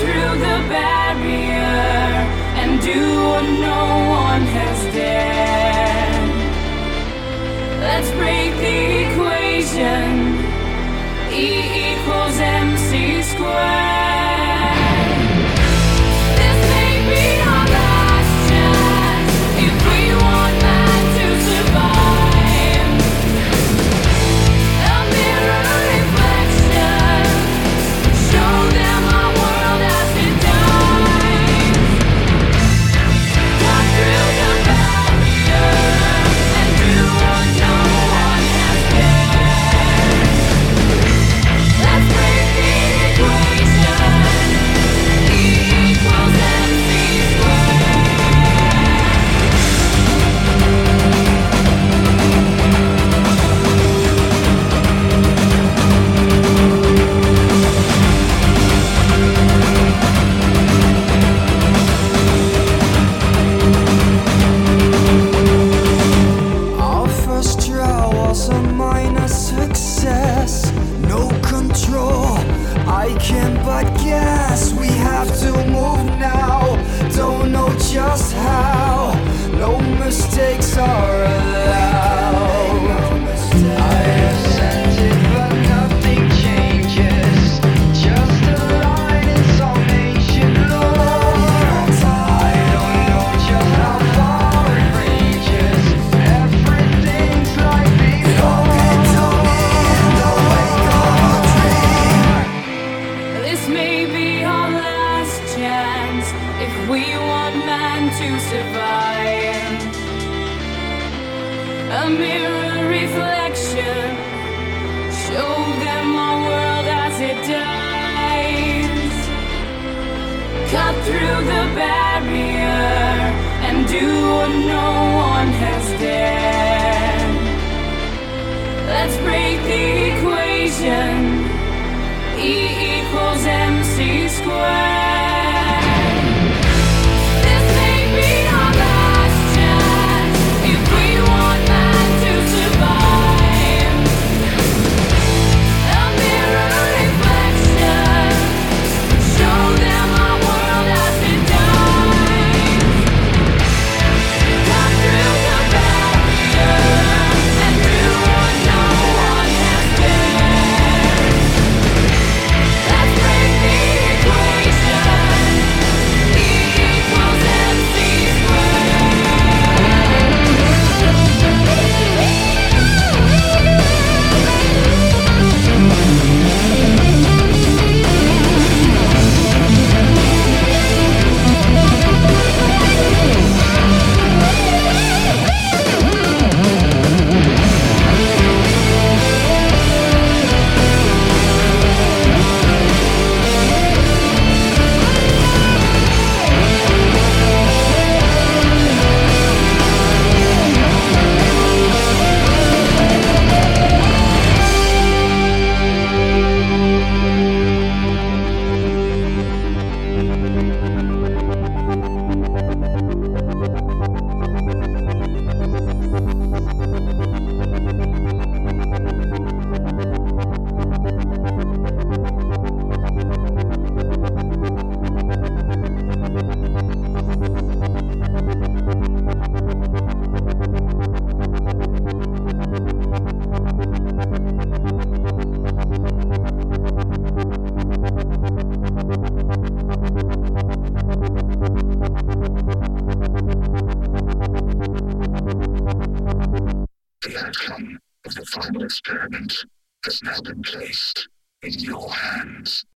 through the barrier and do what no one has dared. Let's break the equation. E equals MC squared. This may be our last chance if we want man to survive. A mirror reflection, show them our world as it dies. Cut through the barrier and do what no one has dared. Let's break the equation. E equals MC squared. Our first trial was a minor success. No control, I can't but guess. We have to move now, don't know just how. No mistakes are allowed. I have sent it, but nothing changes. Just a line in some ancient lore. I don't know just how far it reaches. Everything's like before. This may be our last chance if we want man to survive. A mirror reflection, show them our world as it dies. Cut through the barrier and do what no one has dared. Let's break the equation. E equals MC squared. This may be our last chance if we want man to survive. A mirror reflection, show them our world as it dies. Cut through the barrier and do what no one has dared. Let's break the equation. E equals MC The outcome of the final experiment has now been placed in your hands.